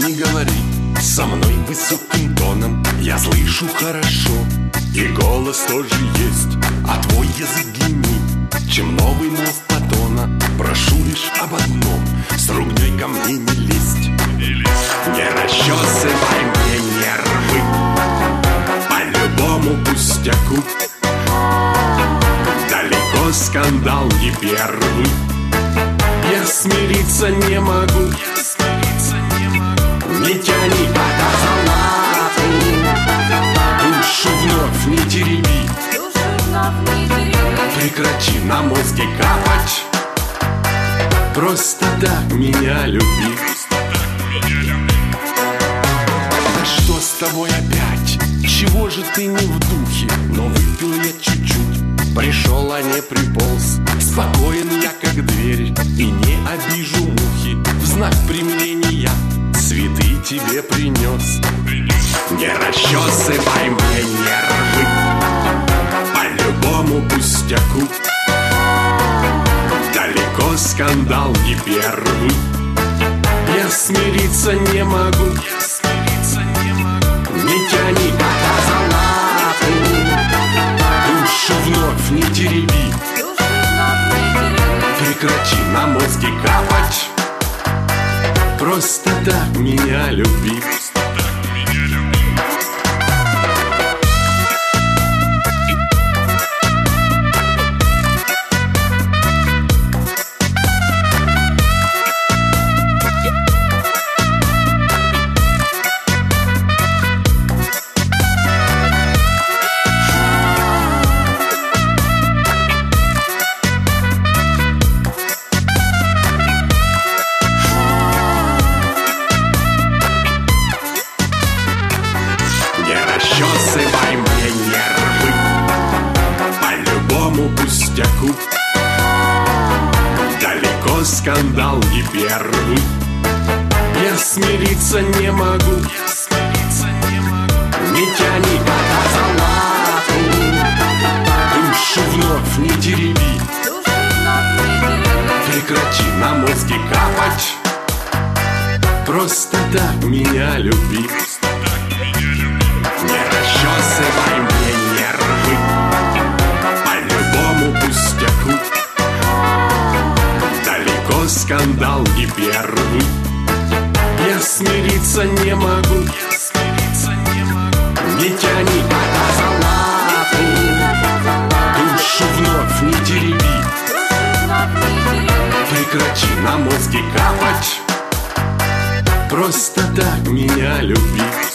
не говори со мной высоким тоном. Я слышу хорошо, и голос тоже есть, а твой язык длинней, чем новый мост Платона. Прошу лишь об одном: с ругней ко мне не лезть. Не расчесывай мне нервы по любому пустяку. Далеко скандал не первый, я смириться не могу. Не тяни кота за лапу, душу вновь не тереби. Прекрати на мозге капать, просто так меня люби. Да что с тобой опять? Чего же ты не в духе? Но выпил я чуть-чуть, пришел, а не приполз. Спокоен я, как дверь, и не обижу мухи. В знак примирения цветы тебе принес. Не расчесывай мне нервы по любому пустяку. Далеко скандал не первый, я смириться не могу. Не тяни кота за лапу, душу вновь не тереби. Прекрати на мозге капать, просто так меня люби. Расчесывай мне нервы по любому пустяку. Далеко скандал не первый, я смириться не могу. Не тяни кота за лапу, душу вновь не тереби. Прекрати на мозге капать, просто так меня люби. Не расчесывай мне нервы по любому пустяку. Далеко скандал не первый, я смириться не могу. Не тяни кота за лапу, душу вновь не тереби. Прекрати на мозге капать, просто так меня люби.